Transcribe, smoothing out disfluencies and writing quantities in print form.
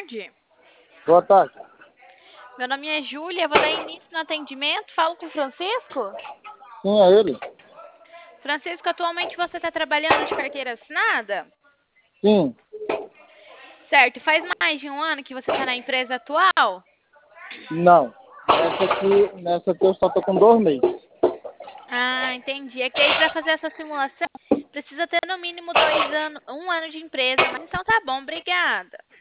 tarde. Boa tarde. Meu nome é Júlia, vou dar início no atendimento. Falo com o Francisco. Sim, é ele? Francisco, atualmente você está trabalhando de carteira assinada? Sim. Certo. Faz mais de um ano que você está na empresa atual? Não. Nessa aqui eu só tô com 2 meses. Ah, entendi. É que aí para fazer essa simulação precisa ter no mínimo 2 anos, 1 ano de empresa. Mas então tá bom, obrigada.